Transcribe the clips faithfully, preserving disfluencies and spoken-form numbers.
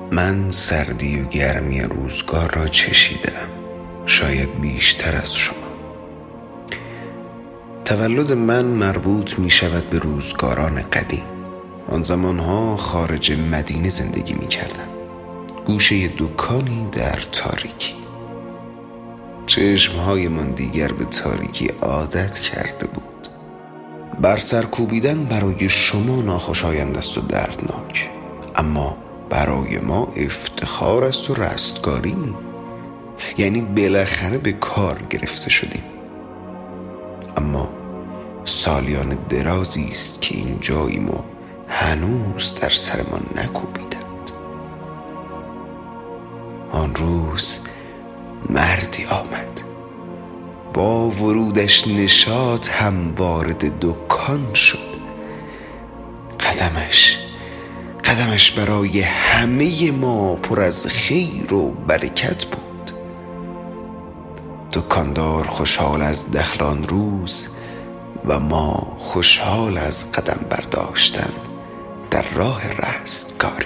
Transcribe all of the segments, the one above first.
من سردی و گرمی روزگار را چشیدم، شاید بیشتر از شما. تولد من مربوط می شود به روزگاران قدیم. آن زمانها خارج مدینه زندگی می کردم، گوشه دکانی در تاریکی. چشمهای من دیگر به تاریکی عادت کرده بود. بر سر کوبیدن برای شما ناخوشایند است و دردناک، اما برای ما افتخار است و رستگاری. یعنی بالاخره به کار گرفته شدیم. اما سالیان درازی است که اینجاییم و هنوز در سرمان نکوبیدند. آن روز مردی آمد، با ورودش نشاط هم وارد دکان شد. قدمش قدمش برای همه ما پر از خیر و برکت بود. دکاندار خوشحال از دخل آن روز و ما خوشحال از قدم برداشتن در راه رستگاری.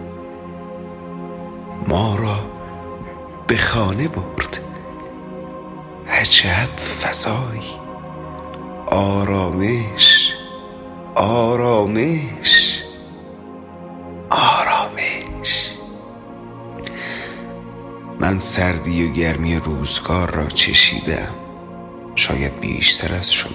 ما را به خانه برد. عجب فضایی، آرامش آرامش آرامش. من سردی و گرمی روزگار را چشیدم، شاید بیشتر از شما.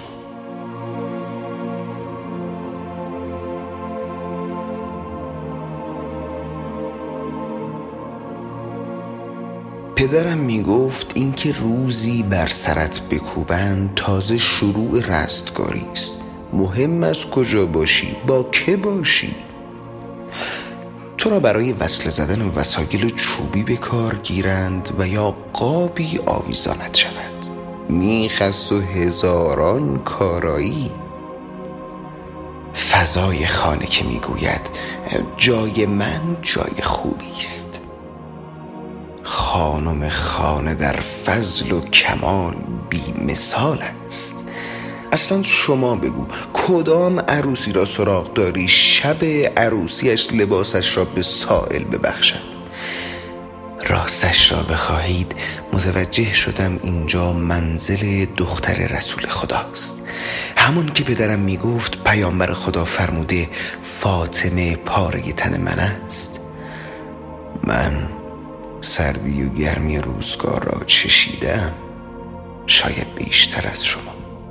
پدرم می گفت این که روزی بر سرت بکوبند تازه شروع رستگاری است. مهم است کجا باشی، با که باشی. تو را برای وصله زدن وسایل چوبی به کار گیرند و یا قابی آویزانت شود. میخست و هزاران کارایی. فضای خانه که میگوید جای من جای خوبی است. خانم خانه در فضل و کمال بی مثال است. اصلا شما بگو کدام عروسی را سراغ داری شب عروسیش لباسش را به سائل ببخشد؟ راستش را بخواهید متوجه شدم اینجا منزل دختر رسول خداست، همون که پدرم میگفت پیامبر خدا فرموده فاطمه پاره تن من است. من سردی و گرمی روزگار را چشیدم، شاید بیشتر از شما.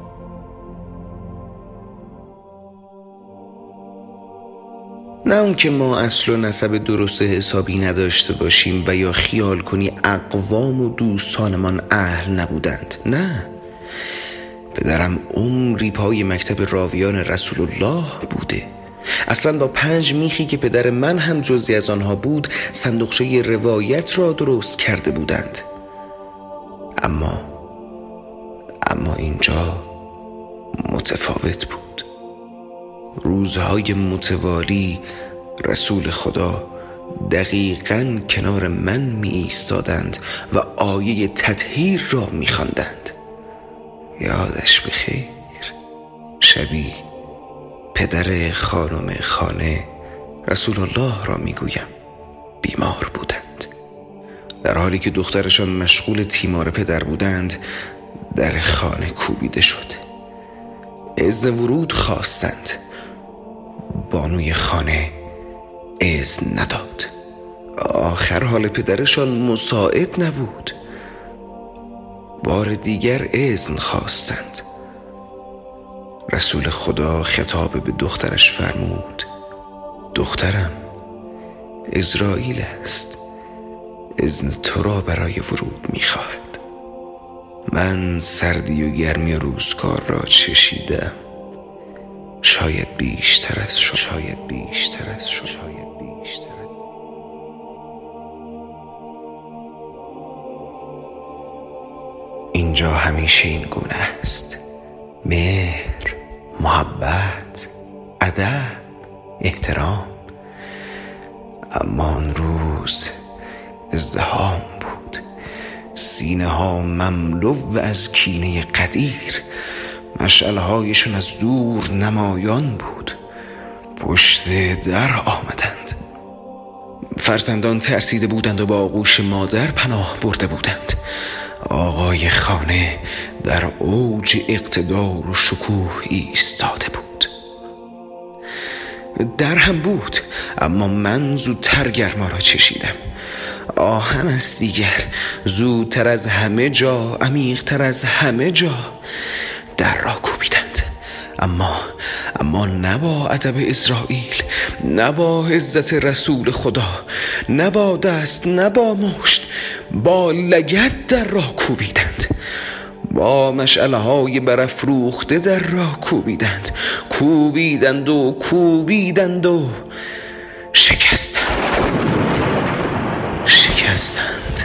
نه اون که ما اصل و نسب درست حسابی نداشته باشیم و یا خیال کنی اقوام و دوستانمان اهل نبودند. نه، پدرم عمری پای مکتب راویان رسول الله بوده. اصلا با پنج میخی که پدر من هم جزئی از آنها بود صندوقچه روایت را درست کرده بودند. اما اما اینجا متفاوت بود. روزهای متوالی رسول خدا دقیقاً کنار من می ایستادند و آیه تطهیر را می خواندند. یادش بخیر، شبی پدر خانم خانه رسول الله را می گویم بیمار بودند. در حالی که دخترشان مشغول تیمار پدر بودند در خانه کوبیده شد. اذن ورود خواستند. بانوی خانه اذن نداد. آخر حال پدرشان مساعد نبود. بار دیگر اذن خواستند. رسول خدا خطاب به دخترش فرمود دخترم، اسرائیل است، اذن تو را برای ورود می‌خواهد. من سردی و گرمی روزگار را چشیدم، شاید بیشتر از شما. شاید بیشتر از شما. شاید بیشتر. اینجا همیشه این گونه است. مهر، محبت، ادب، احترام. اما آن روز ازدحام بود. سینه ها مملو از کینه قدیر. مشعل‌هایشون از دور نمایان بود. پشت در آمدند. فرزندان ترسیده بودند و با آغوش مادر پناه برده بودند. آقای خانه در اوج اقتدار و شکوه ایستاده بود. در هم بود، اما من زودتر گرما را چشیدم. آهن است دیگر، زودتر از همه جا، عمیق‌تر از همه جا در را کوبیدند. اما اما نه با ادب اسرائیل، نه با عزت رسول خدا، نه با دست، نه با مشت، با لگد در را کوبیدند. با مشعله های برافروخته در را کوبیدند، کوبیدند و کوبیدند و شکستند شکستند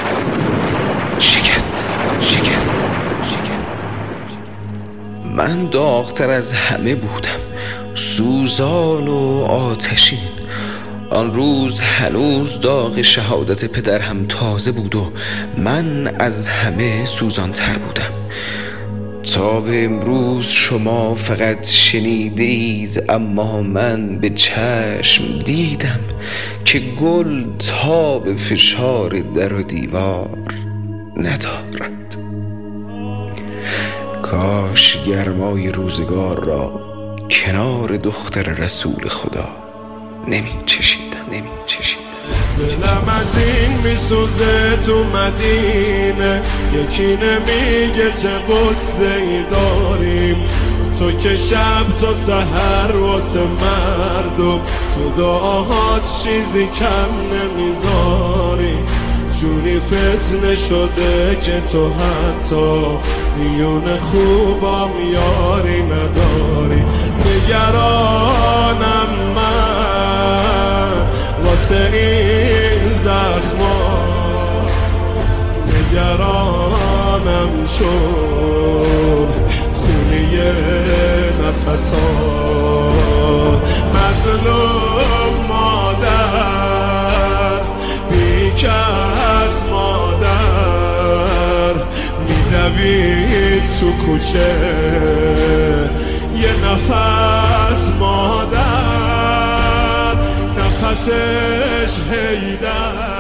شکستند شکستند شکستند. من داغ‌تر از همه بودم، سوزان و آتشین. آن روز هنوز داغ شهادت پدر هم تازه بود و من از همه سوزانتر بودم. تا به امروز شما فقط شنیده اید، اما من به چشم دیدم که گل تا به فشار در و دیوار ندارد. کاش گرمای روزگار را کنار دختر رسول خدا نمی چشیدم نمی چشیدم. دلم از این میسوزه تو مدینه، یکی نمیگه چه قصه ای داریم. تو که شب تا سحر واسه مردم، تو دعاهات چیزی کم نمیذاری. جوری فتنه شده که تو حتی میون خوبام یاری نداری. نگرانم من واسه این زخما، نگرانم چون خونی نفسا. مظلوم مادر، بیکس مادر، میدوید تو کوچه یه نفس مادر، نفسش هیدر.